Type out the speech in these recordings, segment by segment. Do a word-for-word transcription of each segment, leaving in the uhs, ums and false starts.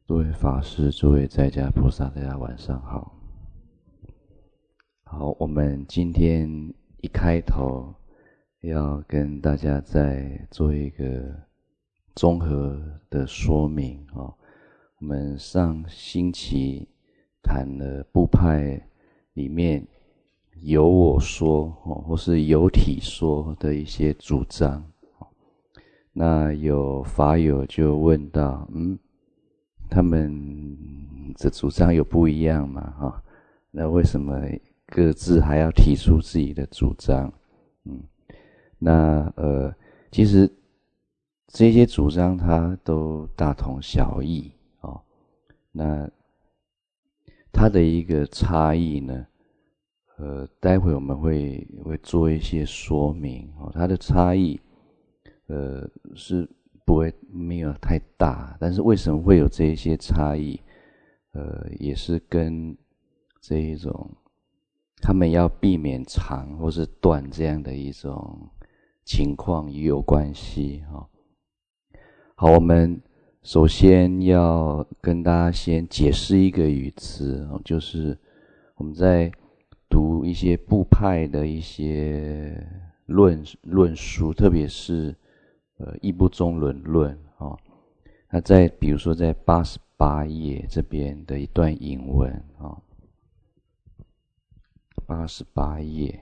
诸位法师、诸位在家菩萨，大家晚上好。好，我们今天一开头要跟大家再做一个综合的说明哦。我们上星期谈了部派里面有我说哦，或是有体说的一些主张。那有法友就问到，嗯。他们的主张有不一样嘛？哈，那为什么各自还要提出自己的主张？嗯，那呃，其实这些主张它都大同小异哦。那它的一个差异呢，呃，待会我们会会做一些说明哦。它的差异，呃，是。不会没有太大，但是为什么会有这一些差异？呃，也是跟这一种他们要避免长或是断这样的一种情况也有关系哈、哦。好，我们首先要跟大家先解释一个语词，就是我们在读一些部派的一些论论述，特别是。呃，义部中伦论哦，那在比如说在八十八页这边的一段引文哦，八十八页，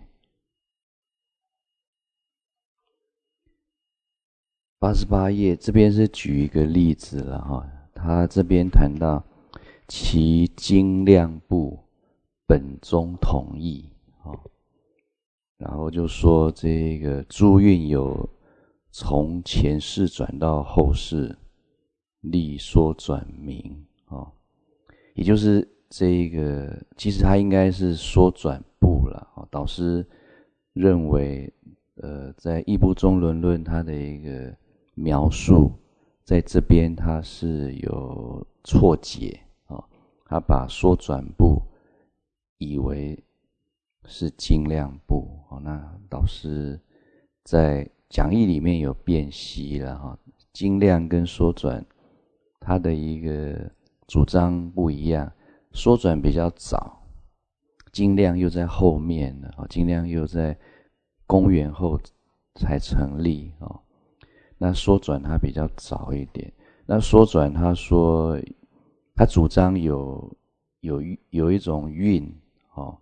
八十八页这边是举一个例子了哈、哦，他这边谈到其精量部本宗统义哦，然后就说这个诸运有。从前世转到后世，力说转明哦，也就是这个，其实它应该是说转部了哦。导师认为，呃，在义部中伦论它的一个描述，在这边它是有错解哦，他把说转部以为是精量部哦，那导师在。讲义里面有辨析了哈，精量跟说转，它的一个主张不一样，说转比较早，精量又在后面了啊，精量又在公元后才成立哦。那说转它比较早一点，那说转他说，他主张有有有一种运哦，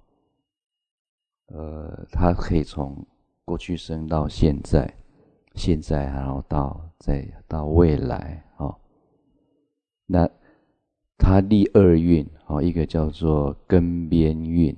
呃，它可以从过去生到现在，现在然后到再到未来哦。那它立二运哦，一个叫做根边运，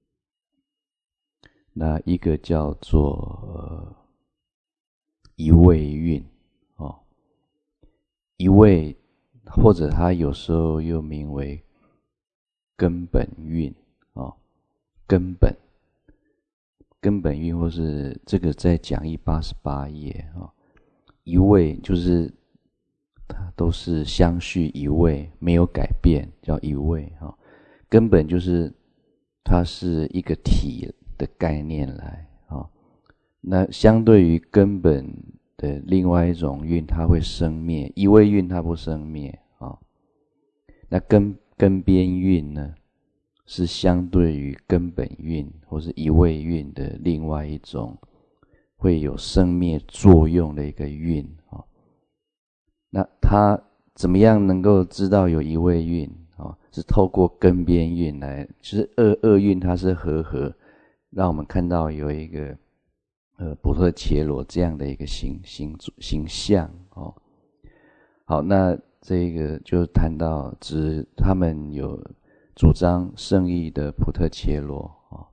那一个叫做、呃、一位运哦，一位或者它有时候又名为根本运哦，根本。根本运或是这个在讲义八十八页啊，一位就是它都是相续一位，没有改变，叫一位啊。根本就是它是一个体的概念来啊。那相对于根本的另外一种运，它会生灭，一位运它不生灭啊。那根根边运呢？是相对于根本运或是一位运的另外一种会有生灭作用的一个运啊。那它怎么样能够知道有一位运啊？是透过根边运来，就是二二运它是合合，让我们看到有一个呃波特伽罗这样的一个形形形象哦。好，那这个就谈到指他们有。主张圣意的普特伽罗哦，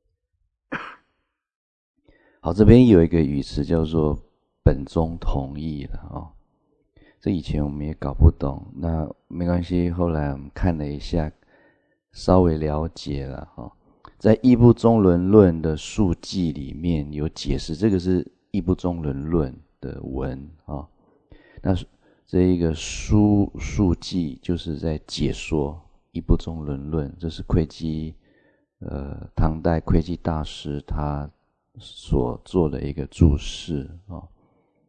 好，这边有一个语词叫做本宗同义了哦，这以前我们也搞不懂，那没关系，后来我们看了一下，稍微了解了哦，在义部中伦论的述记里面有解释，这个是义部中伦论的文哦，那这一个书述记就是在解说。义部中伦论，这是窥基，呃，唐代窥基大师他所做的一个注释哦。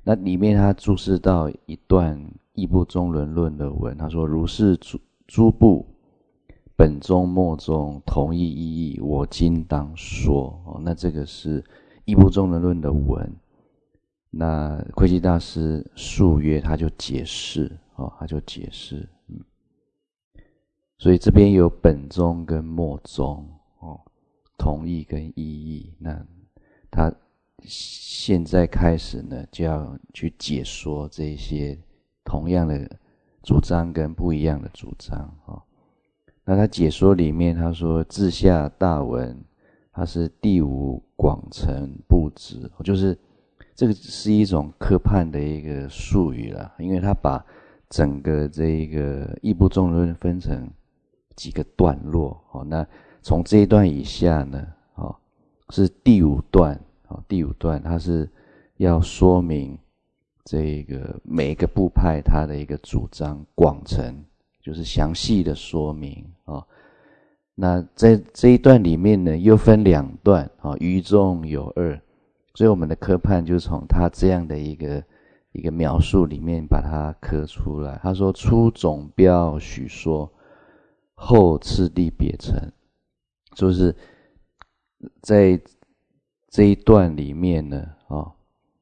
那里面他注释到一段义部中伦论的文，他说：如是诸诸部本宗末宗同一意义，我今当说。哦，那这个是义部中伦论的文。那慧基大师述曰，他就解释，哦，他就解释，嗯，所以这边有本宗跟末宗，哦，同义跟意义。那他现在开始呢，就要去解说这些同样的主张跟不一样的主张，哦。那他解说里面，他说自下大文，它是第五广成不止，就是这个是一种科判的一个术语啦，因为他把整个这个义部中论分成几个段落，哦，那从这一段以下呢，哦，是第五段，哦，第五段它是要说明这个每一个部派它的一个主张广成，就是详细的说明，哦。那在这一段里面呢，又分两段，哦，余中有二，所以我们的科判就从他这样的一个一个描述里面把它刻出来。他说：初总标许说，后次第别成，就是在这一段里面呢，哦，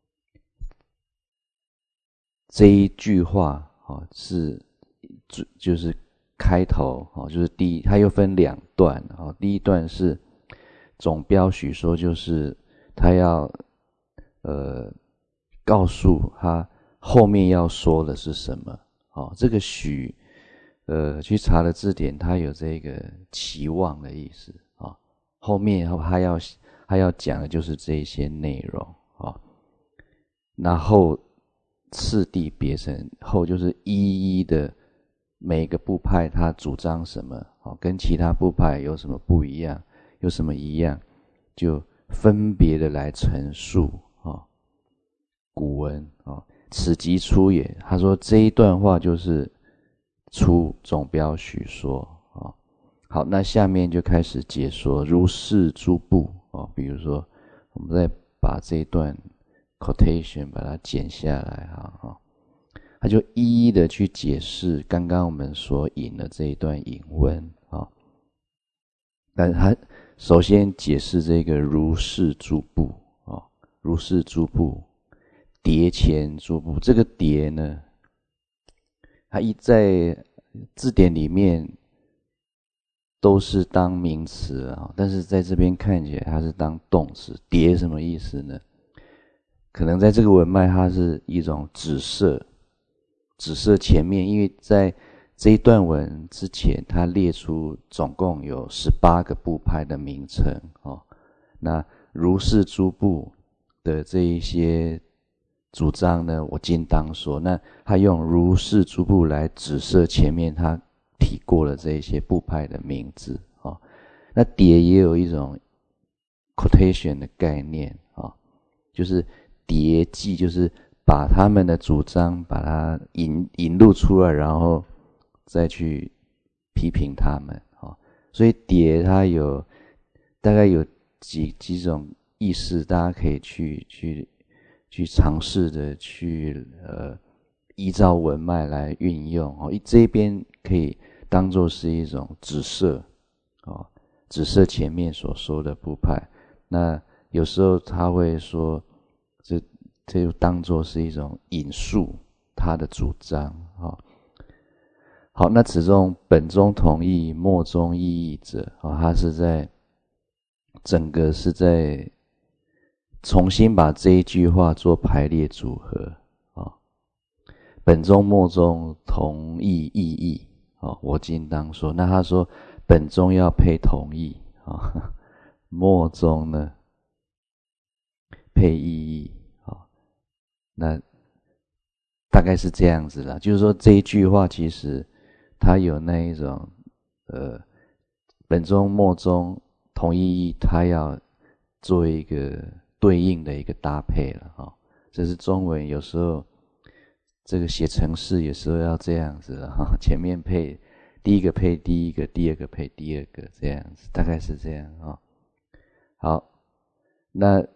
这一句话，哦，是就是开头，哦，就是第一，它又分两段，哦，第一段是总标许说，就是他要呃告诉他后面要说的是什么，哦，这个许呃去查了字典，它有这个期望的意思，哦，后面他要他要讲的就是这一些内容，哦，然后次第别成，后就是一一的每个部派他主张什么，哦，跟其他部派有什么不一样，有什么一样，就分别的来陈述，哦，古文，哦，此即出也。他说这一段话就是出总标许说，哦。好，那下面就开始解说如是诸部，哦，比如说我们再把这一段 quotation 把它剪下来，哈，哦，他就一一的去解释刚刚我们所引的这一段引文，啊，哦，但是他首先解释这个如是诸部，哦，如是诸部，叠前诸部，这个叠呢，它一在字典里面都是当名词啊，但是在这边看起来它是当动词。叠什么意思呢？可能在这个文脉它是一种指涉，指涉前面，因为在这一段文之前，他列出总共有十八个部派的名称，哦，那如是诸部的这一些主张呢，我今当说。那他用如是诸部来指涉前面他提过了这一些部派的名字，哦，那叠也有一种 quotation 的概念，哦，就是叠记，就是把他们的主张把它引引入出来，然后再去批评他们，哦，所以叠它有大概有几几种意思，大家可以去去去尝试的去呃依照文脉来运用，哦，这边可以当作是一种指涉，哦，指涉前面所说的部派。那有时候他会说这这就当作是一种引述他的主张，哦，好，那此中本中同义，末中异义者，哦，他是在整个是在重新把这一句话做排列组合，哦，本中末中同义异义，哦，我今当说。那他说本中要配同义，哦，末中呢配异义，哦，那大概是这样子啦。就是说这一句话其实它有那一种呃本中末中同义义，它要做一个对应的一个搭配了，哦，这是中文有时候这个写程式有时候要这样子了，哦，前面配第一个配第一个，第二个配第二个，这样子大概是这样，哦。好，那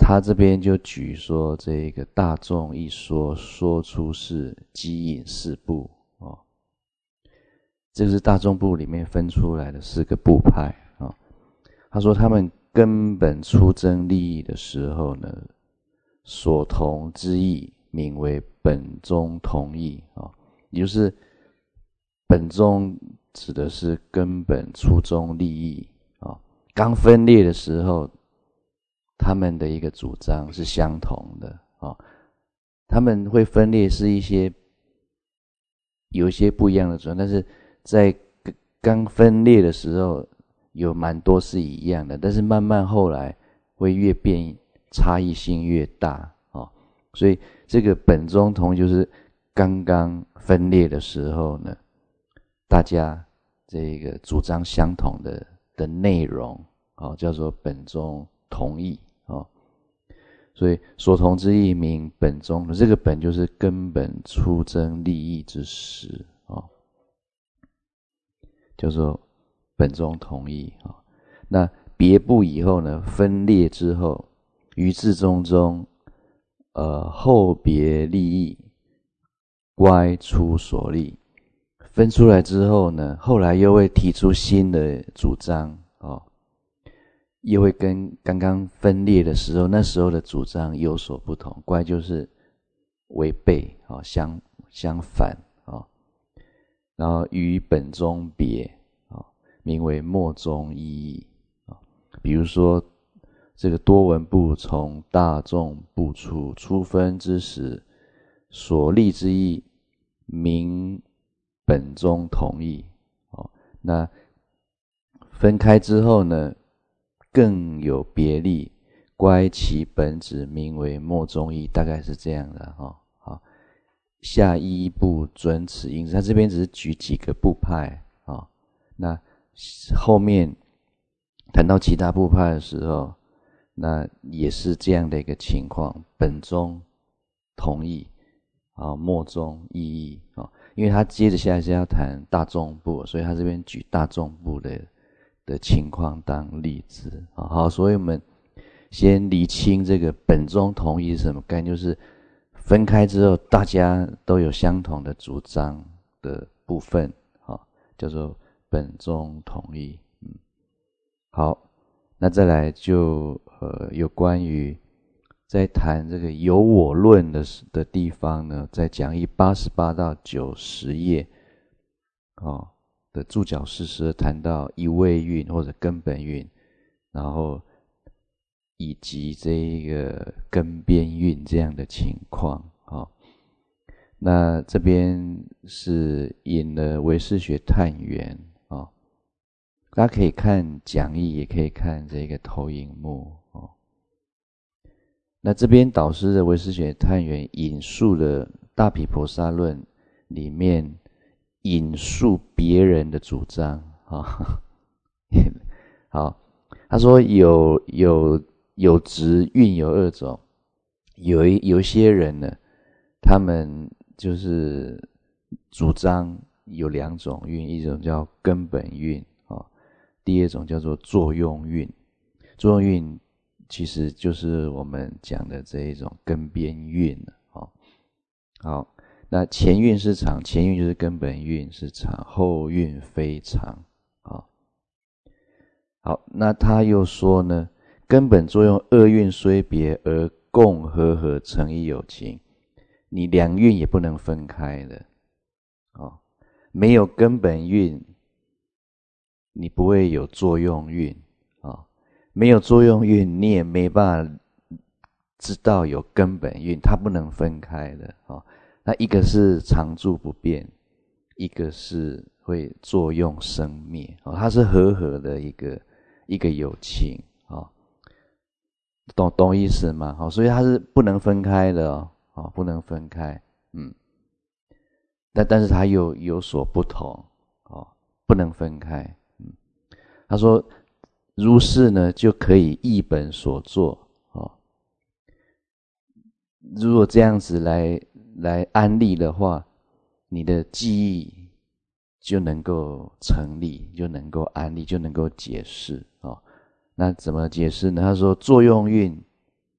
他这边就举说这个大众一说说出是机引四部哦，这是大众部里面分出来的四个部派啊。他说他们根本出征利益的时候呢，所同之义名为本宗同义啊，也就是本宗指的是根本初衷利益啊。刚分裂的时候，他们的一个主张是相同的啊。他们会分裂是一些有一些不一样的主张，但是在刚分裂的时候有蛮多是一样的，但是慢慢后来会越变差异性越大啊。所以这个本宗同就是刚刚分裂的时候呢，大家这个主张相同的的内容啊，叫做本宗同义啊。所以所同之义名本宗，这个本就是根本出征利益之时啊，叫做本宗同义啊。那别部以后呢，分裂之后，于至宗中，呃后别利益，乖出所立。分出来之后呢，后来又会提出新的主张哦，又会跟刚刚分裂的时候那时候的主张有所不同，乖就是违背哦，相相反哦，然后与本宗别哦，名为末宗意义哦。比如说这个多闻部从大众部出，初分之时，所立之意名本宗同义哦。那分开之后呢，更有别立，乖其本旨，名为末宗义，大概是这样的哈、哦。好，下一部准此因，他这边只是举几个部派啊、哦。那后面谈到其他部派的时候，那也是这样的一个情况，本宗同义啊，末宗异义啊。因为他接着下来是要谈大众部，所以他这边举大众部的的情况当例子啊。好，所以我们先厘清这个本宗同义是什么概念，就是分开之后大家都有相同的主张的部分啊，叫做本宗同义。嗯，好，那再来就呃有关于在谈这个有我论的的地方呢，在讲义八十八到九十页哦的注脚事实谈到一味运或者根本运，然后以及这个根边运这样的情况哦。那这边是引了唯识学探源哦，大家可以看讲义，也可以看这个投影幕哦。那这边导师的唯识学探源引述了大毗婆沙论里面引述别人的主张啊、哦。好，他说有有有执运有二种，有一有一些人呢，他们就是主张有两种运，一种叫根本运啊、哦，第二种叫做作用运。作用运其实就是我们讲的这一种根边运哦。好，那前运是常，前运就是根本运是常，后运非常啊。好，那他又说呢，根本作用二运虽别，而共和合成一有情，你两运也不能分开的哦。没有根本运，你不会有作用运啊、哦。没有作用运，你也没办法知道有根本运，它不能分开的哦。那一个是常住不变，一个是会作用生灭哦，它是和合的一个一个有情哦，懂懂意思吗？哦，所以它是不能分开的哦，哦不能分开，嗯，但但是它又有所不同哦，不能分开，嗯，他说。如是呢，就可以依本所作哦。如果这样子来来安立的话，你的记忆就能够成立，就能够安立，就能够解释哦。那怎么解释呢？他说作用运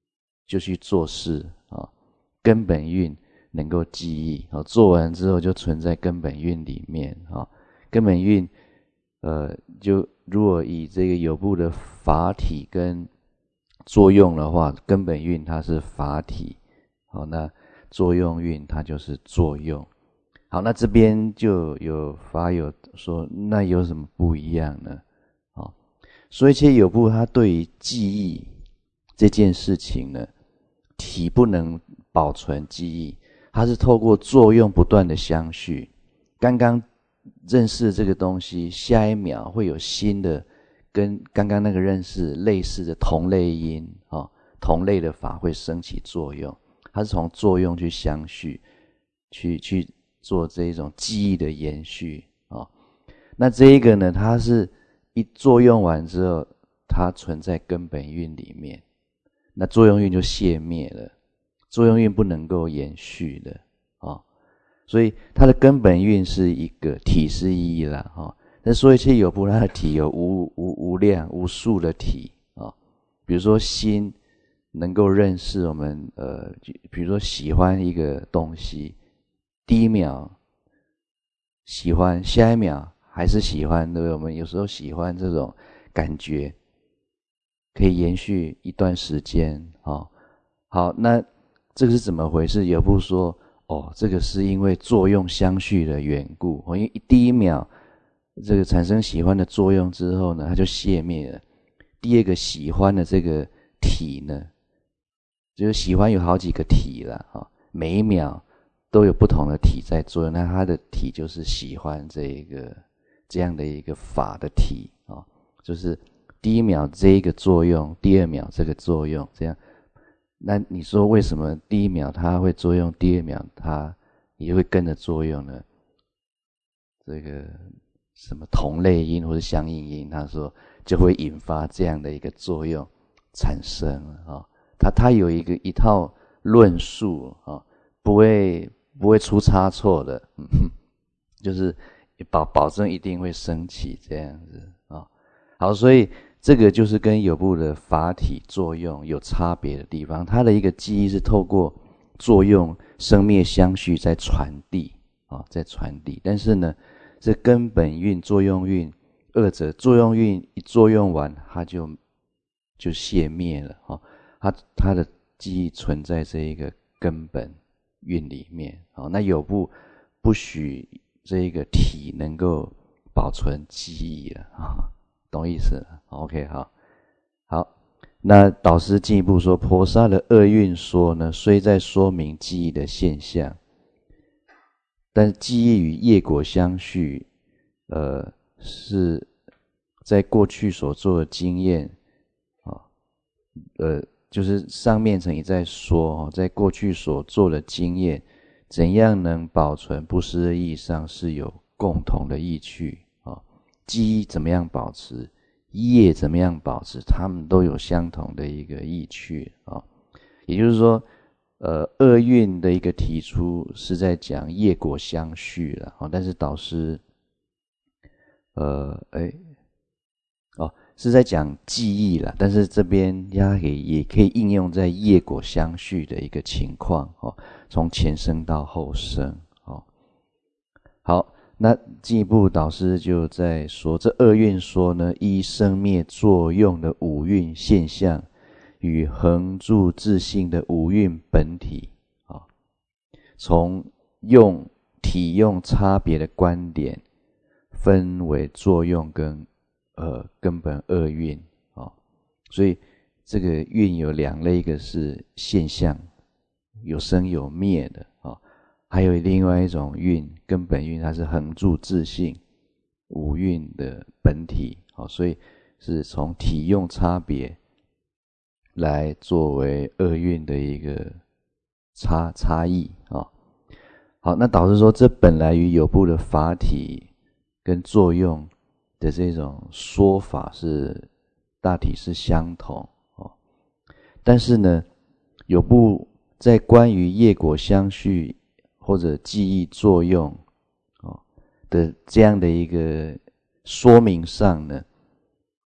就去做事啊，根本运能够记忆啊，做完之后就存在根本运里面啊，根本运呃，就如果以这个有部的法体跟作用的话，根本运它是法体，好，那作用运它就是作用。好，那这边就有法友说，那有什么不一样呢？好，所以其实有部它对于记忆这件事情呢，体不能保存记忆，它是透过作用不断的相续。刚刚认识这个东西，下一秒会有新的跟刚刚那个认识类似的同类因啊，同类的法会升起作用，它是从作用去相续，去去做这一种记忆的延续啊。那这一个呢，它是一作用完之后，它存在根本运里面，那作用运就熄灭了，作用运不能够延续的啊。所以它的根本运是一个体是一啦啊。那所以其实有部它的体有无无无量无数的体啊，比如说心能够认识我们呃，比如说喜欢一个东西，第一秒喜欢，下一秒还是喜欢，对不对？我们有时候喜欢这种感觉，可以延续一段时间啊。好，那这个是怎么回事？有部说，哦，这个是因为作用相续的缘故，因为第一秒这个产生喜欢的作用之后呢，它就熄灭了。第二个喜欢的这个体呢，就是喜欢有好几个体了啊，每一秒都有不同的体在作用，那它的体就是喜欢这一个这样的一个法的体啊，就是第一秒这一个作用，第二秒这个作用，这样。那你说为什么第一秒它会作用，第二秒它也会跟着作用呢？这个什么同类因或者相应因，他说就会引发这样的一个作用产生啊。他他有一个一套论述啊，不会不会出差错的，嗯，就是保保证一定会升起这样子啊。好，所以这个就是跟有部的法体作用有差别的地方，它的一个记忆是透过作用生灭相续在传递啊，在传递，但是呢，这根本运、作用运二者，作用运一作用完，它就就熄灭了啊，它它的记忆存在这一个根本运里面啊。那有部不许这一个体能够保存记忆了啊。懂意思了 ？OK， 好，好，那导师进一步说，婆沙的二运说呢，虽在说明记忆的现象，但记忆与业果相续，呃，是在过去所做的经验啊，呃，就是上面曾一再说，在过去所做的经验，怎样能保存不失的意义上是有共同的意趣。记忆怎么样保持，业怎么样保持，他们都有相同的一个意趣啊。也就是说，呃，二运的一个提出是在讲业果相续了啊，但是导师，呃，哎，哦，是在讲记忆了，但是这边它也也可以应用在业果相续的一个情况哦，从前生到后生哦。好。那进一步导师就在说，这二运说呢，依生灭作用的五蕴现象与恒住自性的五蕴本体啊，从用体用差别的观点，分为作用跟呃根本二运啊，所以这个运有两类，一个是现象，有生有灭的啊。还有另外一种运，根本运，它是恒住自性五蕴的本体，好，所以是从体用差别来作为二运的一个差差异啊。好，那导师说，这本来与有部的法体跟作用的这种说法是大体是相同哦，但是呢，有部在关于业果相续或者记忆作用的这样的一个说明上呢，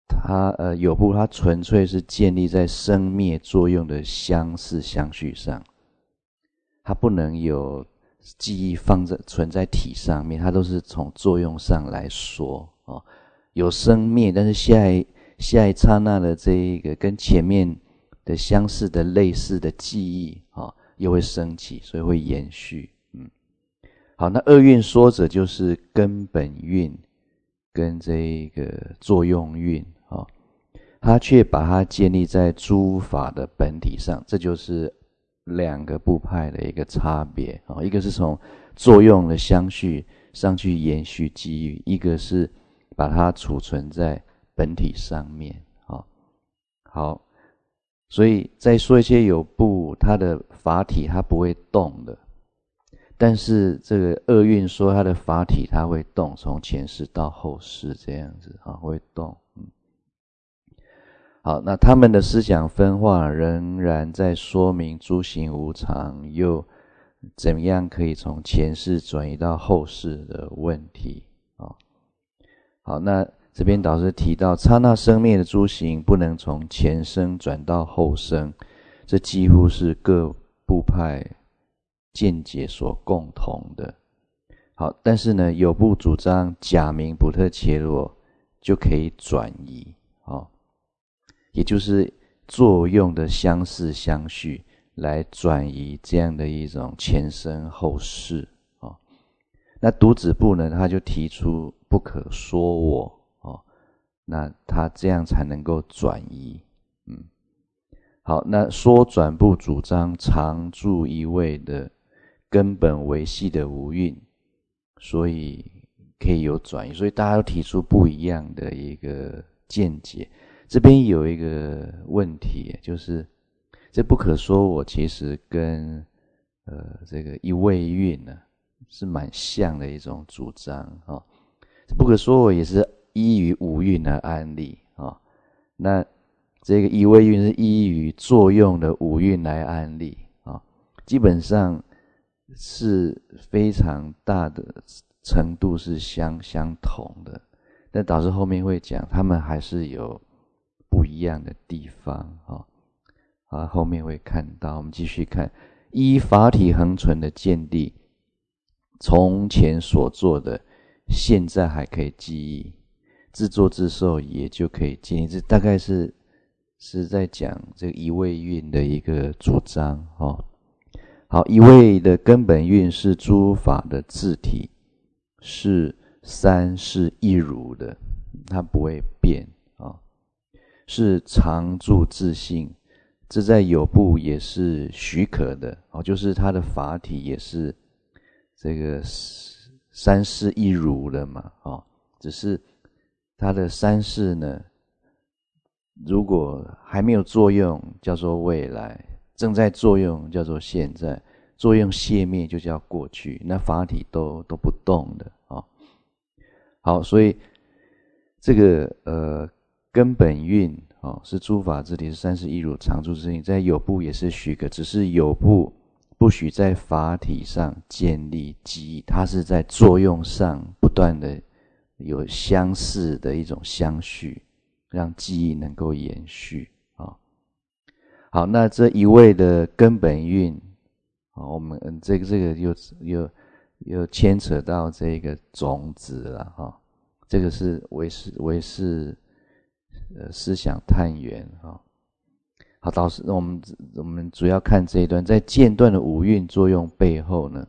它呃有部它纯粹是建立在生灭作用的相似相续上，它不能有记忆放在存在体上面，它都是从作用上来说哦。有生灭，但是下一下一刹那的这一个跟前面的相似的类似的记忆哦，又会升起，所以会延续。嗯，好，那二运说者就是根本运跟这个作用运哦，他却把它建立在诸法的本体上，这就是两个部派的一个差别哦。一个是从作用的相续上去延续记忆，一个是把它储存在本体上面哦。好，所以再说一些有部，它的法体它不会动的，但是这个二运说它的法体它会动，从前世到后世这样子啊，会动。嗯，好，那他们的思想分化仍然在说明诸行无常，又怎么样可以从前世转移到后世的问题啊。好，那这边导师提到，刹那生灭的诸行不能从前生转到后生，这几乎是各部派见解所共同的。好，但是呢，有部主张假名补特伽罗就可以转移，哦，也就是作用的相似相续来转移这样的一种前生后世。哦，那独子部呢，他就提出不可说我，哦，那他这样才能够转移。嗯，好，那说转部主张常住一位的根本维系的无蕴，所以可以有转移，所以大家都提出不一样的一个见解。这边有一个问题，就是这不可说我其实跟呃这个一位蕴呢是蛮像的一种主张啊、哦。不可说我也是依于五蕴而安立啊、哦，那这个一位蕴是依于作用的五蕴来安立啊、哦，基本上是非常大的程度是相相同的，但导师后面会讲，他们还是有不一样的地方啊、哦，啊，后面会看到。我们继续看，依法体恒存的见地，从前所做的，现在还可以记忆，自作自受也就可以记忆。这大概是是在讲这个一位蕴的一个主张哦。好，一位的根本蕴是诸法的自体，是三世一如的，它不会变啊、哦，是常住自性，这在有部也是许可的哦，就是它的法体也是这个三世一如的嘛，哦，只是它的三世呢，如果还没有作用，叫做未来；正在作用，叫做现在；作用熄灭，就叫过去。那法体都都不动的啊、哦。好，所以这个呃根本蕴哦，是诸法之体，是三世一如，常住之性，在有部也是许可，只是有部不许在法体上建立记忆，它是在作用上不断的有相似的一种相续，让记忆能够延续啊、哦。好，那这一位的根本蕴，哦，我们嗯这个这个又又又牵扯到这个种子了哈、哦，这个是唯识唯识呃思想探源哈。哦，好，导师，我们我们主要看这一段，在间断的五蕴作用背后呢，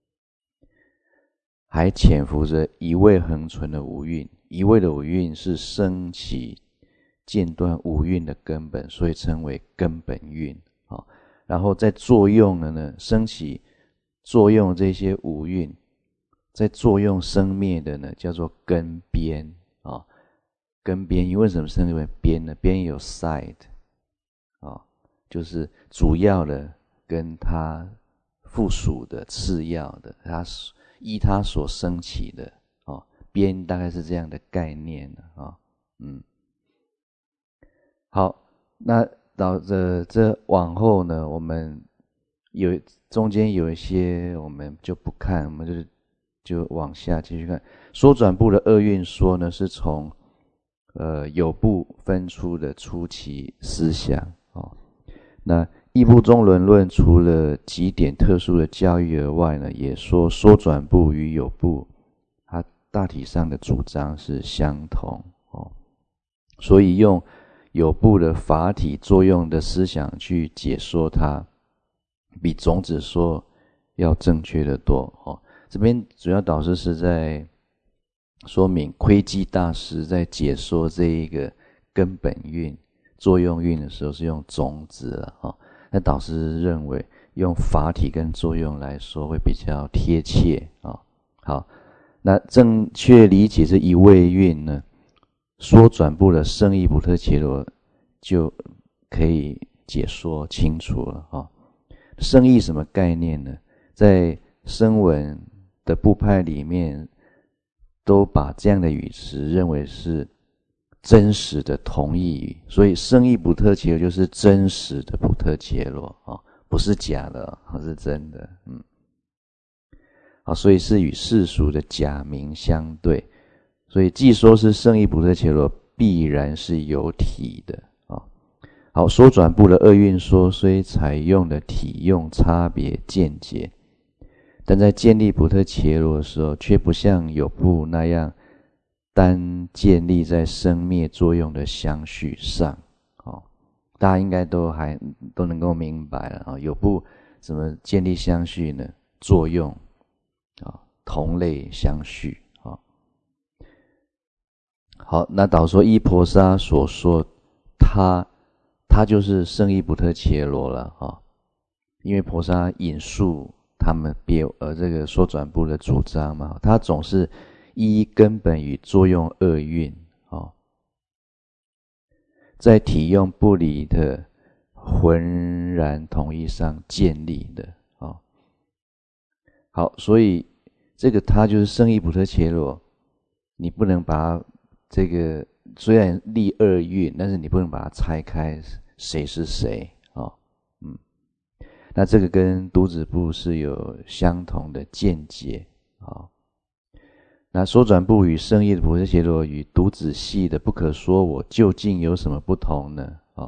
还潜伏着一味恒存的五蕴。一味的五蕴是升起间断五蕴的根本，所以称为根本蕴。好，然后在作用的呢，升起作用这些五蕴，在作用生灭的呢，叫做根边啊。根边，因为什么称为边呢？边有 side。哦，就是主要的跟它附属的、次要的，它依它所升起的哦，边大概是这样的概念啊、哦，嗯，好，那到这这往后呢，我们有中间有一些我们就不看，我们就是就往下继续看。说转部的二运说呢，是从呃有部分出的初期思想哦。那异部中轮论除了几点特殊的教育而外呢，也说说转部与有部它大体上的主张是相同哦，所以用有部的法体作用的思想去解说它，比种子说要正确的多哦。这边主要导师是在说明窥基大师在解说这一个根本运、作用运的时候是用种子了哦。那导师认为用法体跟作用来说会比较贴切啊。好，那正确理解这一位运呢，说转部的圣意补特伽罗就可以解说清楚了啊。圣意什么概念呢？在声闻的部派里面，都把这样的语词认为是真实的同义语，所以圣意补特伽罗就是真实的补特伽罗啊，不是假的，是真的。嗯，好，所以是与世俗的假名相对，所以既说是圣意补特伽罗，必然是有体的啊。好，说转部的二运说虽采用的体用差别见解，但在建立补特伽罗的时候，却不像有部那样单建立在生灭作用的相续上。哦，大家应该都还都能够明白了啊。有部怎么建立相续呢？作用啊，同类相续啊。好，那导说依婆沙所说，他他就是圣意补特伽罗了啊，因为婆沙引述他们别呃这个说转部的主张嘛，他总是依根本与作用二运哦，在体用不离的浑然同一上建立的哦。好，所以这个他就是圣意补特伽罗，你不能把它这个虽然立二运，但是你不能把它拆开谁是谁哦。嗯，那这个跟独子部是有相同的见解哦。那说转部与圣意的补特伽罗与独子系的不可说我究竟有什么不同呢？哦，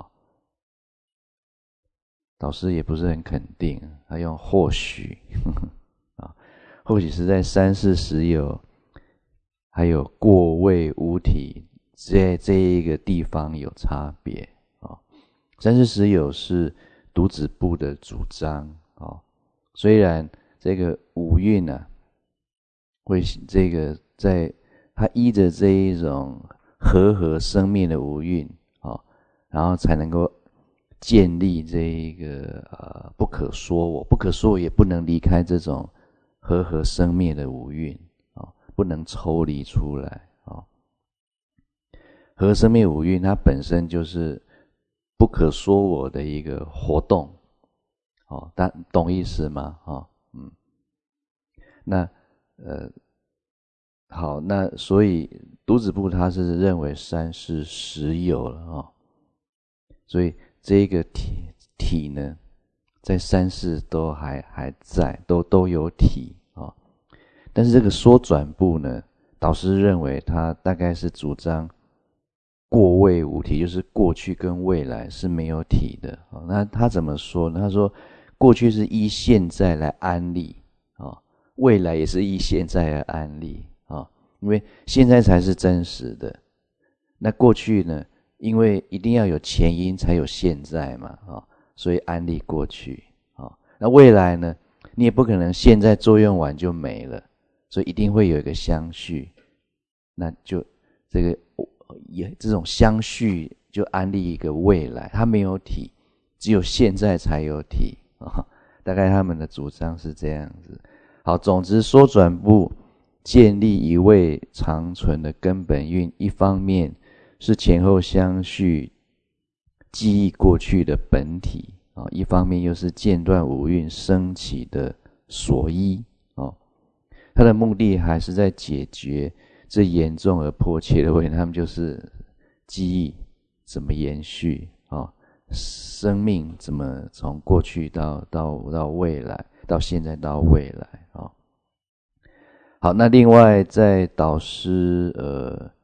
导师也不是很肯定，他用或许啊，或许是在三世实有还有过位无体在这一个地方有差别啊。三世实有是独子部的主张啊，虽然这个五蕴啊会这个在它依着这一种和合生灭的五蕴啊，然后才能够建立这一个呃不可说我，不可说我也不能离开这种和合生灭的五蕴啊，不能抽离出来啊。和合生灭五蕴它本身就是不可说我的一个活动，哦，但懂意思吗？哦，嗯，那呃，好，那所以独子部他是认为三世实有了哦，所以这一个体体呢，在三世都还还在，都都有体啊、哦。但是这个说转部呢，导师认为他大概是主张过未无体，就是过去跟未来是没有体的。哦、那他怎么说呢？他说过去是依现在来安立啊、哦，未来也是依现在来安立啊、哦，因为现在才是真实的。那过去呢？因为一定要有前因才有现在嘛，啊、哦，所以安立过去啊、哦。那未来呢？你也不可能现在作用完就没了，所以一定会有一个相续。那就这个也这种相续就安立一个未来，它没有体，只有现在才有体啊、哦。大概他们的主张是这样子。好，总之说转部建立一位长存的根本运，一方面是前后相续记忆过去的本体啊，一方面又是间断五蕴升起的所依啊。他的目的还是在解决这严重而迫切的问题，他们就是记忆怎么延续啊，生命怎么从过去到到到未来，到现在到未来啊。好，那另外在导师呃。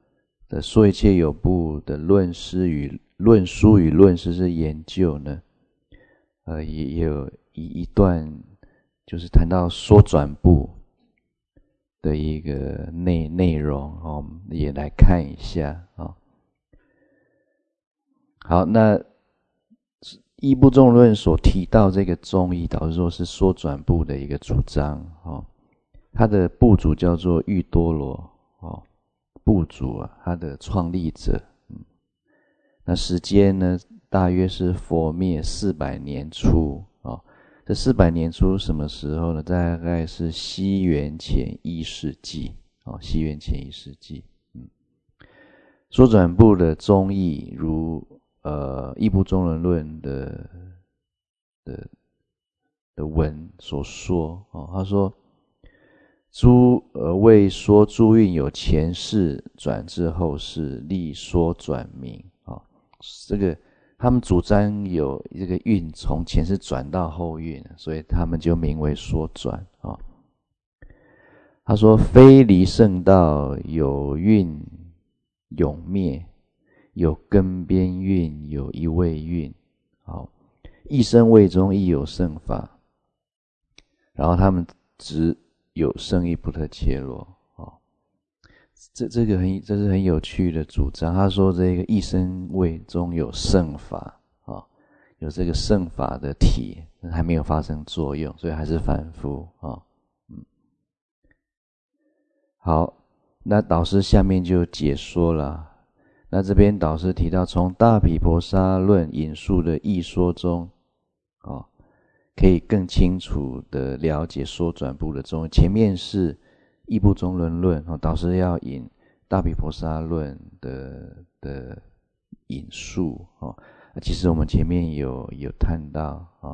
的说一切有部的论师与论书与论师是研究呢，呃，也也有一一段就是谈到说转部的一个内内容哦，我们也来看一下啊、哦。好，那义部宗论所提到这个宗义，导师说是说转部的一个主张哦。他的部主叫做玉多罗哦，部主啊，他的创立者。嗯，那时间呢，大约是佛灭四百年初哦。这四百年初什么时候呢？大概是西元前一世纪哦，西元前一世纪。嗯，说转部的宗义如。呃，义部宗人论的的的文所说哦，他说：“诸呃为说诸运有前世转至后世，立说转名啊、哦。这个他们主张有这个运从前世转到后运，所以他们就名为说转啊、哦。他说：非离圣道，有运永灭。”有根边运，有一位运，好，一生位中亦有圣法，然后他们只有圣意不特切罗，哦，这这个很这是很有趣的主张。他说这个一生位中有圣法，哦，有这个圣法的体还没有发生作用，所以还是凡夫啊、哦，嗯，好，那导师下面就解说了。那这边导师提到，从大毗婆沙论引述的义说中，哦，可以更清楚的了解说转部的宗义。前面是义部宗人论，哦，导师要引大毗婆沙论的的引述，哦，其实我们前面有有谈到，哦，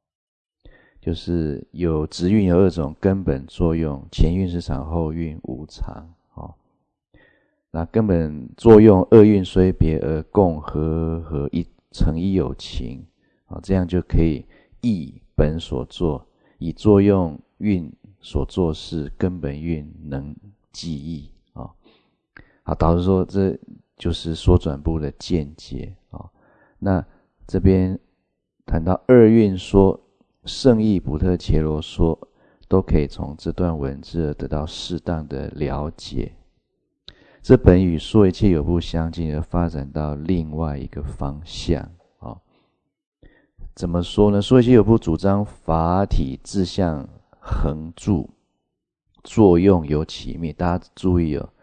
就是有直运有二种根本作用，前运是常，后运无常，哦。那根本作用二运虽别而共和合一成一有情，这样就可以依本所作，以作用运所做事，根本运能记忆。好，导师说这就是说转部的见解。那这边谈到二运说、圣意不特伽罗说，都可以从这段文字得到适当的了解。这本与说一切有部相近，而发展到另外一个方向。哦，怎么说呢？说一切有部主张法体自相恒住，作用有起灭。大家注意哦，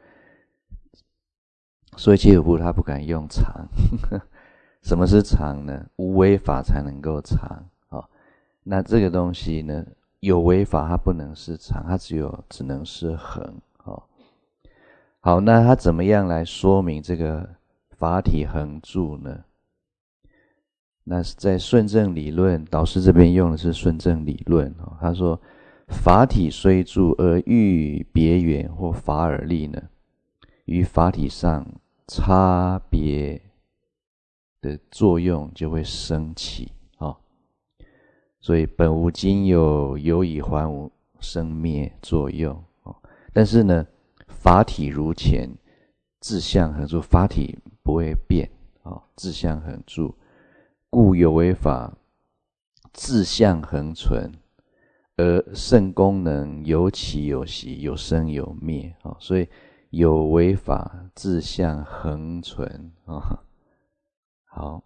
说一切有部他不敢用常。什么是常呢？无为法才能够常。哦，那这个东西呢，有为法它不能是常，它只有只能是恒。好，那他怎么样来说明这个法体恒住呢？那在顺正理论，导师这边用的是顺正理论。他说法体虽住而欲别远或法尔利呢，于法体上差别的作用就会升起。所以本无今有，有以还无生灭作用。但是呢，法体如前，自相恒住，法体不会变，哦，自相恒住，故有为法自相恒存，而圣功能有起有息，有生有灭，哦，所以有为法自相恒存，哦，好，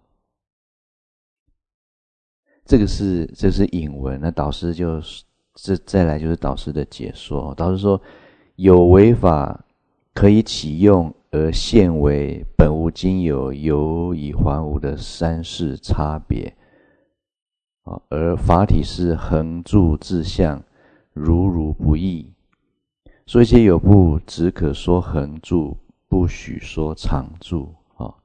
这个是这是引文，那导师就这再来就是导师的解说。导师说，有为法可以启用而现为本无今有，有以还无的三世差别，而法体是恒住自相，如如不异。说一切有部只可说恒住，不许说常住。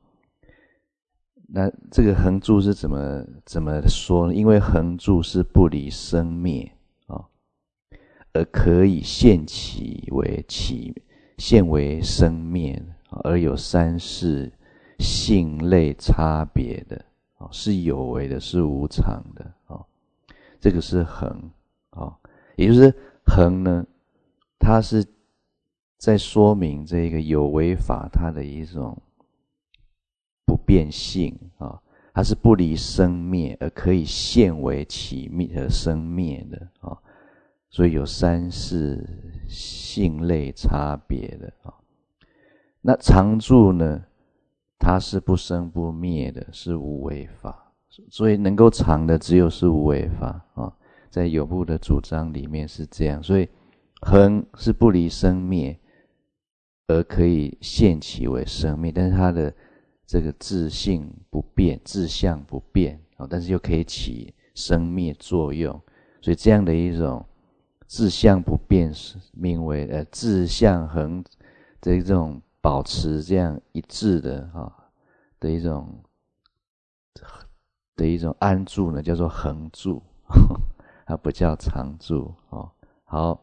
那这个恒住是怎么怎么说呢？因为恒住是不离生灭，哦，而可以现起为起，现为生灭，而有三世性类差别的，哦，是有为的，是无常的，哦，这个是恒，哦，也就是恒呢，它是在说明这个有为法它的一种不变性啊，它是不离生灭而可以现为起灭和生灭的啊，所以有三世性类差别的啊。那常住呢，它是不生不灭的，是无为法，所以能够常的只有是无为法啊。在有部的主张里面是这样，所以恒是不离生灭而可以现起为生灭，但是它的这个自性不变，自相不变，但是又可以起生灭作用，所以这样的一种自相不变是名为呃自相恒的这种保持这样一致的啊的一种的一种安住呢，叫做恒住，它不叫常住哦。好，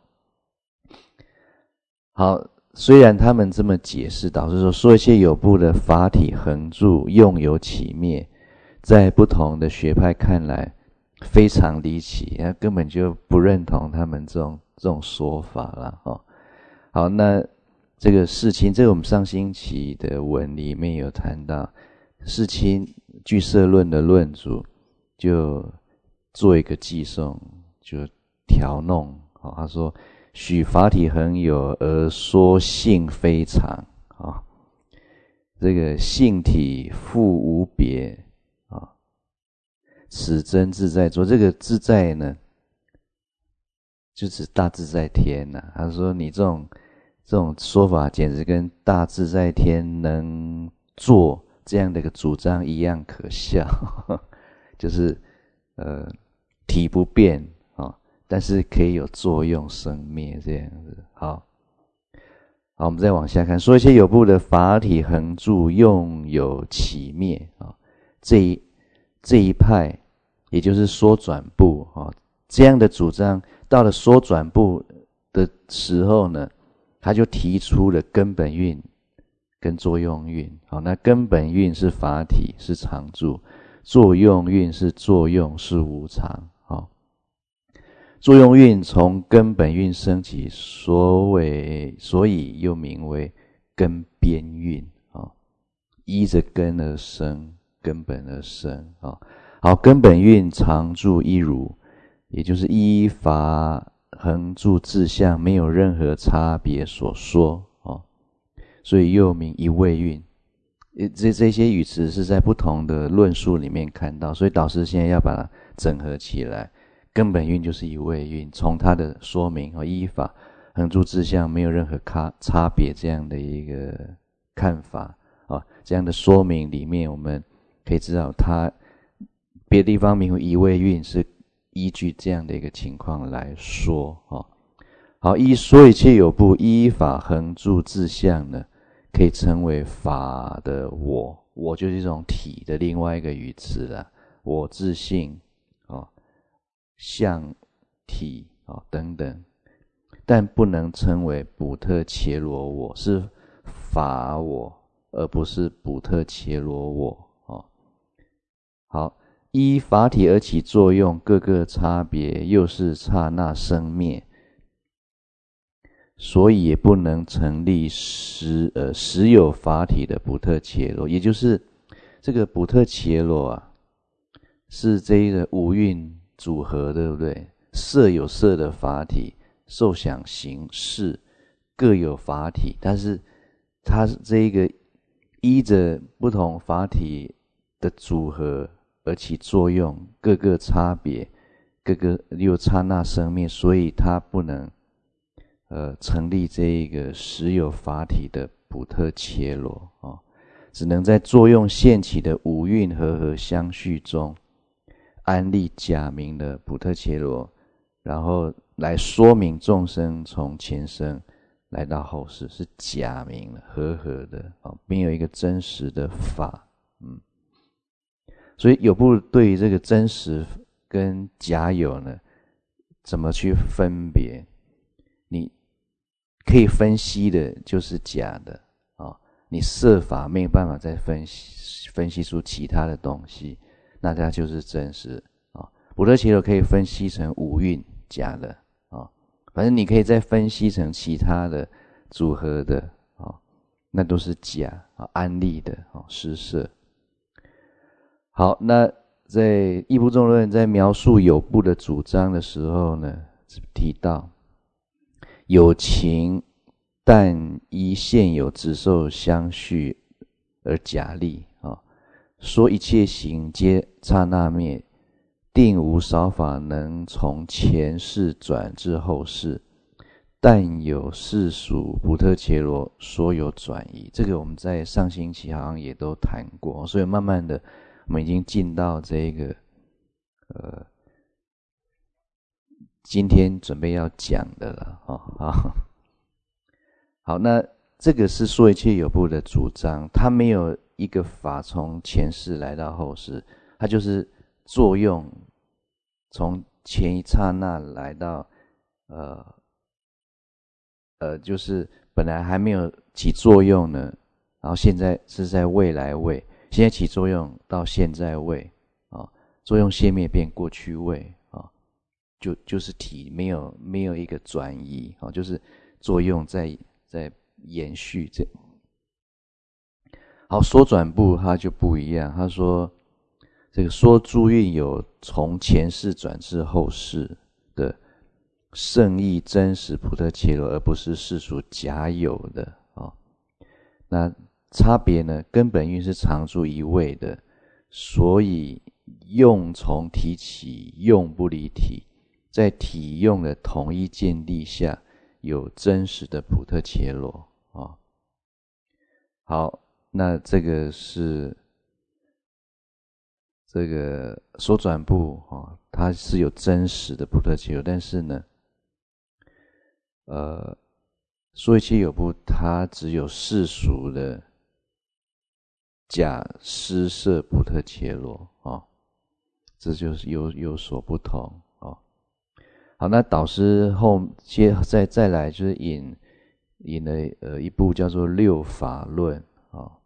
好，虽然他们这么解释，导师说说一些有部的法体恒住，用有起灭，在不同的学派看来非常离奇，他根本就不认同他们这种这种说法啦哦。好，那这个世亲，这个我们上星期的文里面有谈到，世亲俱舍论的论主就做一个寄送，就调弄，哦，他说许法体恒有而说性非常啊，这个性体复无别啊，此真自在作。这个自在呢，就指大自在天呐，啊。他说你这种这种说法，简直跟大自在天能做这样的一个主张一样可笑，就是呃体不变啊，但是可以有作用生灭这样子。好，好，我们再往下看，说一些有部的法体恒住，用有起灭啊，这一这一派，也就是说转部啊，这样的主张，到了说转部的时候呢，他就提出了根本运跟作用运。好，那根本运是法体，是常住；作用运是作用，是无常。好，作用运从根本运生起，所为所以又名为根边运。好，依着根而生，根本而生。好，好，根本运常住一如，也就是依法恒住自相，没有任何差别所说，哦，所以又名一位运。这这些语词是在不同的论述里面看到，所以导师现在要把它整合起来。根本运就是一位运，从它的说明和依法恒住自相，没有任何差别这样的一个看法啊，这样的说明里面，我们可以知道它别的地方名为一位运是依据这样的一个情况来说。好，依说一切有部依法恒住自相呢，可以称为法的我，我就是一种体的另外一个语词啦，我自性相体等等，但不能称为补特伽罗我，是法我而不是补特伽罗我。好，依法体而起作用，各个差别，又是刹那生灭，所以也不能成立实呃实有法体的补特伽罗。也就是这个补特伽罗啊，是这个五蕴组合，对不对？色有色的法体，受想行识各有法体，但是它这一个依着不同法体的组合而起作用，各个差别，各个又刹那生灭，所以它不能呃成立这一个实有法体的补特伽罗，哦，只能在作用现起的五蕴和合相续中安立假名的补特伽罗，然后来说明众生从前生来到后世是假名的和合的，哦，并有一个真实的法。嗯，所以有部对于这个真实跟假有呢，怎么去分别？你可以分析的就是假的，哦，你设法没有办法再分析分析出其他的东西，那它就是真实啊。补特伽罗可以分析成五蕴假的啊，反正你可以再分析成其他的组合的啊，那都是假啊，安立的啊，施设。好，那在义部中论在描述有部的主张的时候呢，提到有情但依现有执受相续而假立啊，说一切行皆刹那灭，定无少法能从前世转至后世，但有世俗普特伽罗说有转移。这个我们在上星期好像也都谈过，所以慢慢的我们已经进到这个呃今天准备要讲的了啊、哦。好，好，那这个是说一切有部的主张，它没有一个法从前世来到后世，它就是作用从前一刹那来到呃呃，就是本来还没有起作用呢，然后现在是在未来位，现在起作用到现在位啊、哦，作用熄灭变过去位啊、哦，就就是体没有没有一个转移啊、哦，就是作用在在延续这。好，说转部它就不一样，他说这个说诸运有从前世转至后世的圣意真实普特伽罗，而不是世俗假有的啊、哦。那差别呢？根本运是常住一位的，所以用从体起，用不离体，在体用的同一见地下，有真实的普特伽罗啊、哦。好，那这个是这个说转部啊、哦，它是有真实的普特伽罗，但是呢。呃，说一切有部，它只有世俗的假施设普特伽罗啊、哦，这就是有有所不同啊、哦。好，那导师后接再再来就是引引了呃一部叫做六法论啊、哦。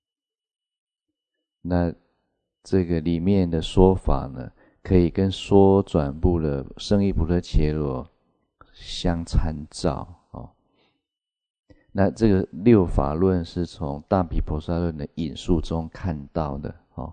那这个里面的说法呢，可以跟说转部的圣意普特伽罗相参照哦。那这个六法论是从大毗婆沙论的引述中看到的哦。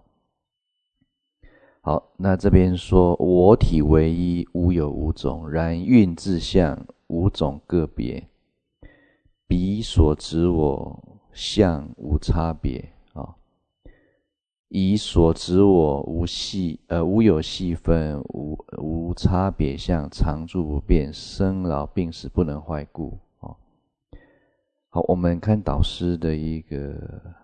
好，那这边说我体唯一，无有五种，然运自相，五种个别，彼所执我相无差别啊、哦。以所执我无细呃无有细分，无无差别相，常住不变，生老病死不能坏故。哦，好，我们看导师的一个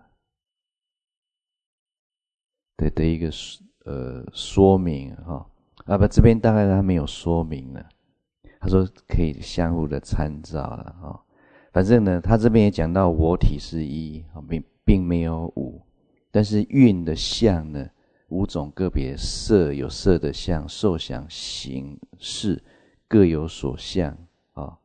的的一个呃说明哈、哦、啊不，这边大概他没有说明了，他说可以相互的参照了啊、哦。反正呢，他这边也讲到我体是一，并并没有五。但是运的相呢，五种个别色有色的相，受想行识各有所相啊、哦。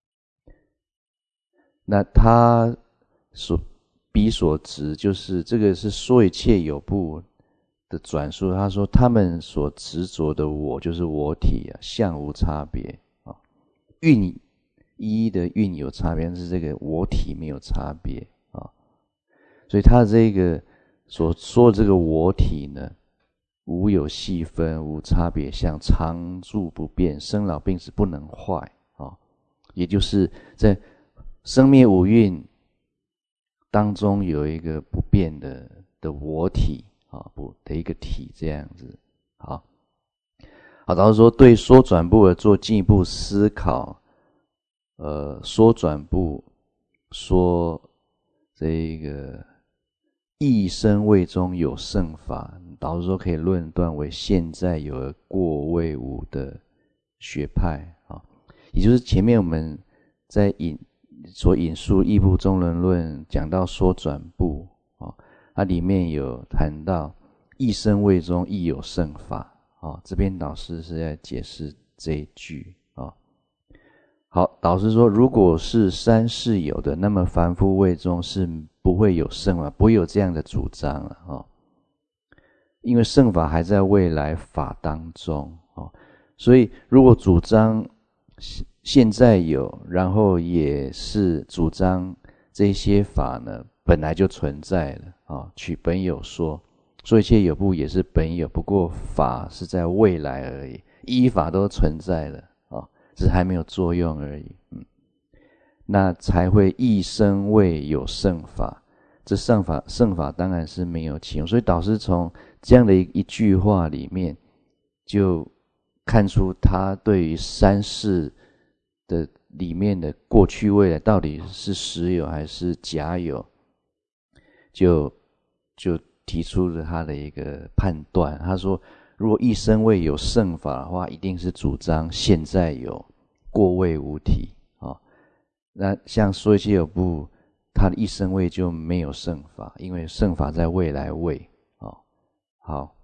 那他所彼所执，就是这个是说一切有部的转述。他说他们所执着的我，就是我体啊，相无差别啊、哦。运一的运有差别，但是这个我体没有差别啊、哦。所以他这个。所说的这个我体呢，无有细分，无差别相，常住不变，生老病死不能坏啊、哦，也就是在生灭五蕴当中有一个不变的的我体啊、哦，不的一个体这样子。好，好，然后说对说转部而做进一步思考，呃，说转部说这个。一生位中有圣法，导师说可以论断为现在有了过位无的学派啊，也就是前面我们在引所引述义部中人论讲到说转部啊，它里面有谈到一生位中亦有圣法啊，这边导师是在解释这一句啊。好，导师说，如果是三世有的，那么凡夫位中是不会有圣法，不会有这样的主张了哦。因为圣法还在未来法当中哦，所以如果主张现在有，然后也是主张这些法呢本来就存在了啊。取本有说，说一切有部也是本有，不过法是在未来而已，依法都存在了啊，只是还没有作用而已。嗯，那才会一生谓有圣法。这圣法圣法当然是没有起用，所以导师从这样的一一句话里面就看出他对于三世的里面的过去未来到底是实有还是假有，就就提出了他的一个判断。他说如果一生谓有圣法的话，一定是主张现在有，过未无体。哦，那像说一切有部，他的一生位就没有圣法，因为圣法在未来位。哦，好，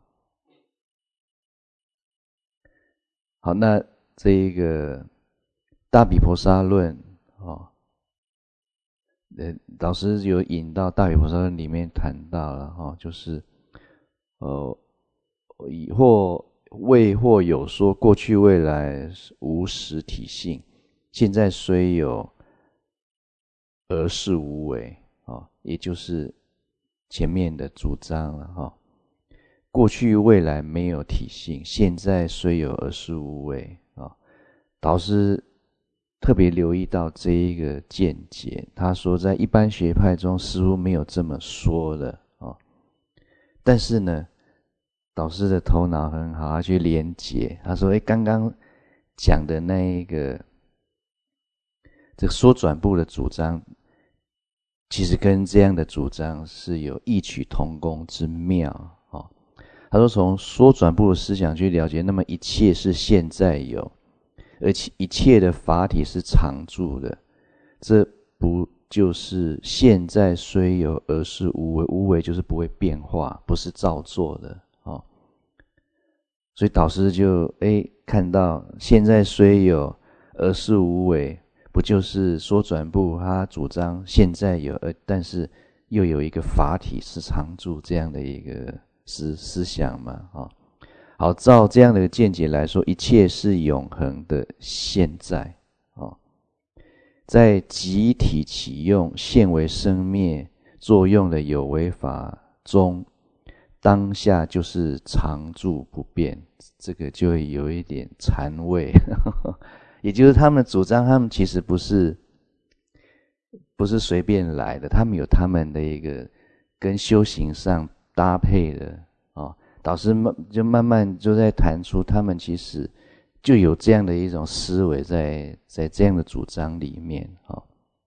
好，那这一个大比婆沙论，哦，呃，老师有引到大比婆沙论里面谈到了，哦，就是呃，以或未或有说过去未来无实体性，现在虽有，而是无为。哦，也就是前面的主张了。哦，过去未来没有体性，现在虽有，而是无为。哦，导师特别留意到这一个见解，他说在一般学派中似乎没有这么说的。哦，但是呢，导师的头脑很好，他去连结。他说：“哎，刚刚讲的那一个这个说转部的主张，其实跟这样的主张是有异曲同工之妙。”哦，他说从说转部的思想去了解，那么一切是现在有，而且一切的法体是常住的，这不就是现在虽有，而是无为？无为就是不会变化，不是造作的。哦，所以导师就哎看到现在虽有，而是无为，不就是说转部他主张现在有，而但是又有一个法体是常住这样的一个思思想嘛。哦，好，照这样的见解来说，一切是永恒的现在。哦，在集体起用、现为生灭作用的有为法中，当下就是常住不变，这个就会有一点禅味。也就是他们主张，他们其实不是不是随便来的，他们有他们的一个跟修行上搭配的。哦，导师就慢慢就在谈出他们其实就有这样的一种思维在在这样的主张里面。哦，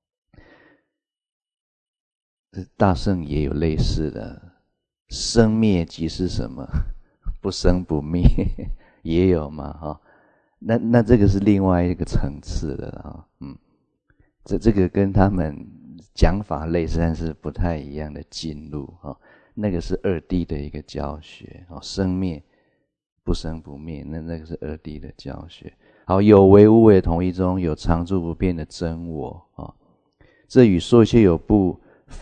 大乘也有类似的，生灭即是什么？不生不灭，也有嘛。哈，那那这个是另外一个层次的啊。嗯，这这个跟他们讲法类似，但是不太一样的进入。哈，那个是二谛的一个教学。哦，生灭不生不灭，那那个是二谛的教学。好，有为无为统一中有常住不变的真我。哦，这与说一切有部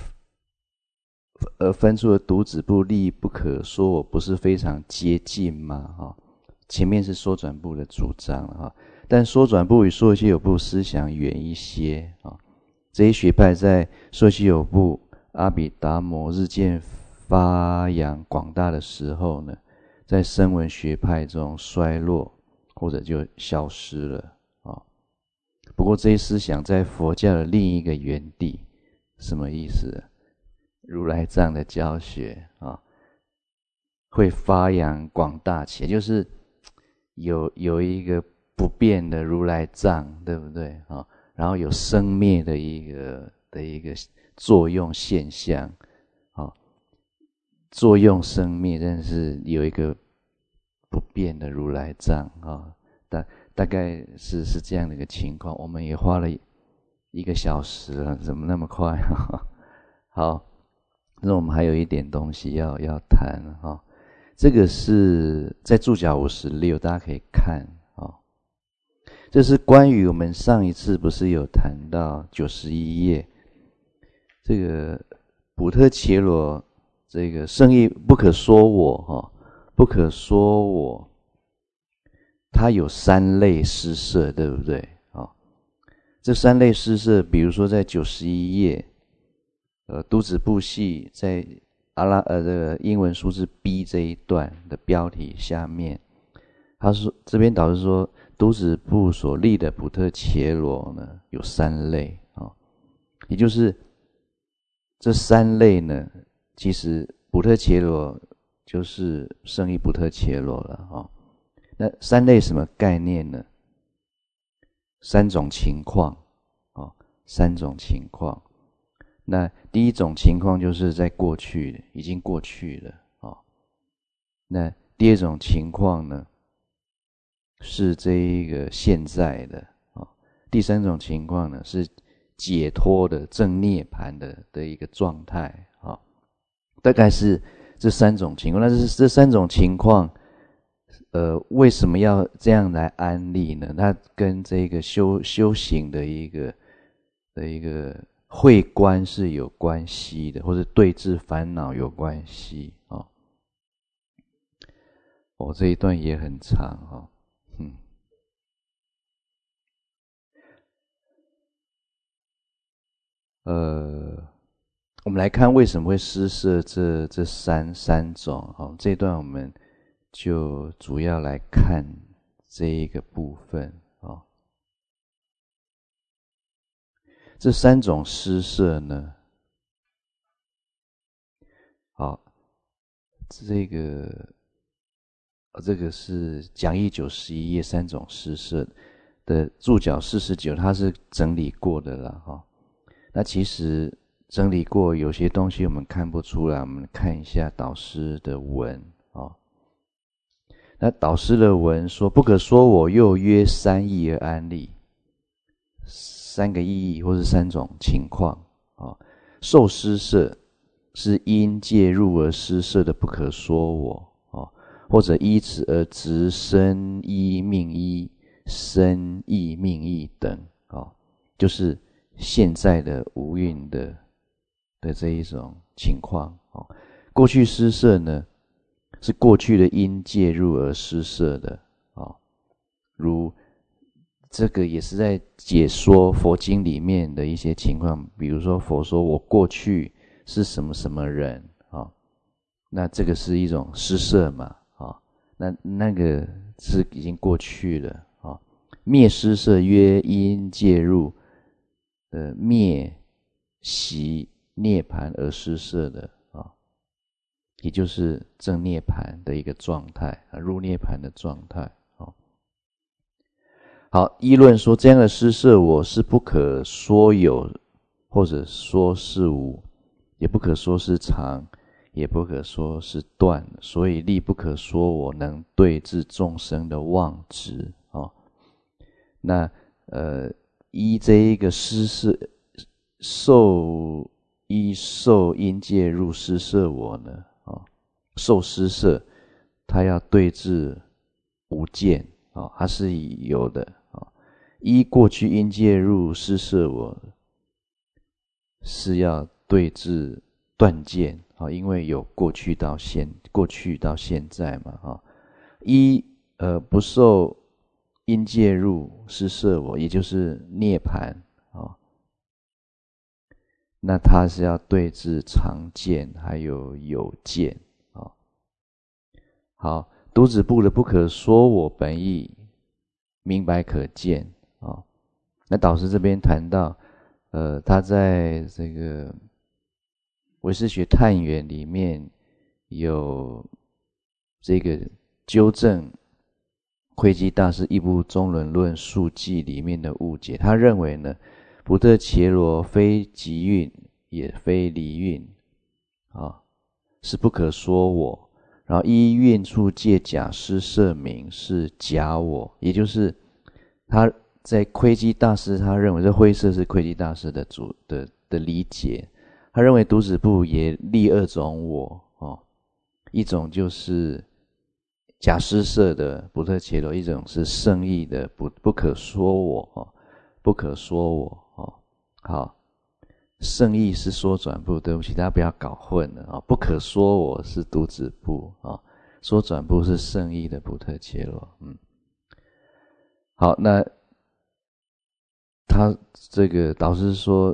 而分出的独子部立不可说我，不是非常接近吗？哈，前面是说转部的主张哈，但说转部与说一切有部思想远一些啊。这一学派在说一切有部阿毗达摩日渐发扬广大的时候呢，在声闻学派中衰落或者就消失了啊。不过这一思想在佛教的另一个原地，什么意思？如来藏的教学啊，会发扬光大起来，就是有有一个不变的如来藏，对不对啊？然后有生灭的一个的一个作用现象，啊，作用生灭，但是有一个不变的如来藏啊，大大概是是这样的一个情况。我们也花了一个小时了，怎么那么快啊？好。那我们还有一点东西要要谈哈，这个是在注脚五十六，大家可以看啊。这是关于我们上一次不是有谈到九十一页，这个补特伽罗这个圣意不可说我哈，不可说我它有三类施设，对不对？啊、哦，这三类施设，比如说在九十一页，呃，都子部系在阿拉呃这个英文数字 B 这一段的标题下面，他说这边导师说，都子部所立的补特伽罗呢有三类啊、哦，也就是这三类呢，其实补特伽罗就是圣意补特伽罗了啊、哦。那三类什么概念呢？三种情况啊、哦，三种情况。那第一种情况就是在过去已经过去了啊、哦。那第二种情况呢，是这一个现在的啊、哦。第三种情况呢，是解脱的正涅槃的的一个状态啊、哦。大概是这三种情况。那是这三种情况，呃，为什么要这样来安立呢？它跟这个修修行的一个的一个慧观是有关系的，或者对治烦恼有关系啊、哦。哦，这一段也很长啊、哦，嗯，呃，我们来看为什么会施设这这三三种啊、哦。这一段我们就主要来看这一个部分啊、哦。这三种施设呢，好，这个这个是讲义九十一页三种施设的注脚四十九，它是整理过的了哈、哦。那其实整理过有些东西我们看不出来，我们看一下导师的文啊、哦。那导师的文说：“不可说我又约三义而安立。”三个意义或是三种情况啊，受施设是因介入而施设的不可说我啊，或者依此而执身依命依、身意命意等啊，就是现在的无蕴的的这一种情况啊。过去施设呢，是过去的因介入而施设的啊，如。这个也是在解说佛经里面的一些情况，比如说佛说我过去是什么什么人啊、哦，那这个是一种施设嘛啊、哦，那那个是已经过去了啊、哦。灭施设约因介入呃灭习涅槃而施设的啊、哦，也就是正涅槃的一个状态啊，入涅槃的状态。好，议论说这样的施设我是不可说有，或者说是无，也不可说是常，也不可说是断，所以力不可说我能对治众生的妄执啊、哦。那呃，依这一个施设受依受因介入施设我呢啊、哦，受施设他要对治无见啊、哦，它是有的。依过去因介入施设我，是要对治断见啊，因为有过去到现，过去到现在嘛啊。依呃不受因介入施设我，也就是涅槃啊。那他是要对治常见还有有见啊。好，都子部的不可说我本意，明白可见。哦，那导师这边谈到，呃，他在这个唯识学探源里面有这个纠正窥基大师一部中论论述记里面的误解。他认为呢，补特伽罗非即蕴，也非离蕴，啊，是不可说我。然后依蕴处借假施设名是假我，也就是他。在窥基大师，他认为这灰色是窥基大师的主的的理解。他认为都子部也立二种我哦，一种就是假施设的补特伽罗，一种是圣意的不不可说我哦，不可说我哦。好，圣意是说转部，对不起，大家不要搞混了啊、哦。不可说我是都子部啊、哦，说转部是圣意的补特伽罗，嗯。 好，那他这个导师说，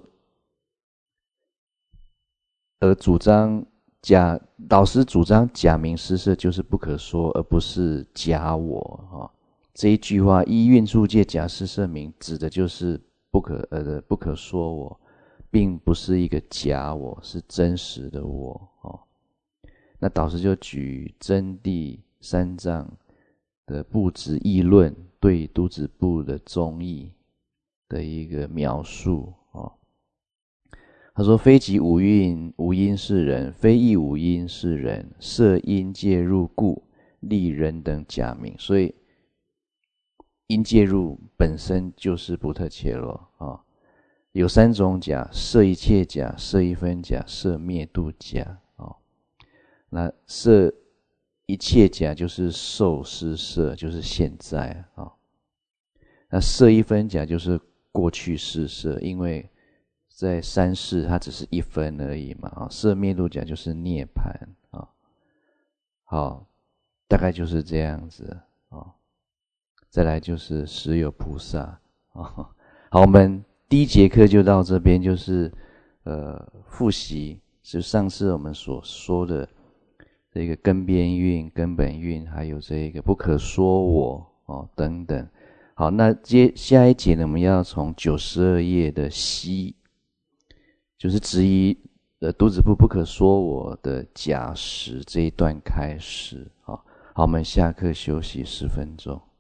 而主张假导师主张假名施设就是不可说，而不是假我啊。这一句话，依运处界假施设名，指的就是不可呃不可说我，并不是一个假我，是真实的我哦。那导师就举真谛三藏的不执议论对都子部的宗义的一个描述哦。他说：非即五蕴无因是人，非亦无因是人，设因介入故，立人等假名。所以因介入本身就是不特伽罗啊、哦。有三种假：设一切假、设一分假、设灭度假。哦，那设一切假就是受施设，就是现在啊、哦。那设一分假就是过去施设，因为在三世它只是一分而已嘛啊。设灭度假就是涅槃啊。好，大概就是这样子啊。再来就是实有菩萨啊。好，我们第一节课就到这边，就是呃复习，就上次我们所说的这个根边韵、根本韵，还有这个不可说我哦等等。好，那接下一节呢，我们要从九十二页的西，就是质疑呃都子部不可说我的假实这一段开始。好，好，我们下课休息十分钟。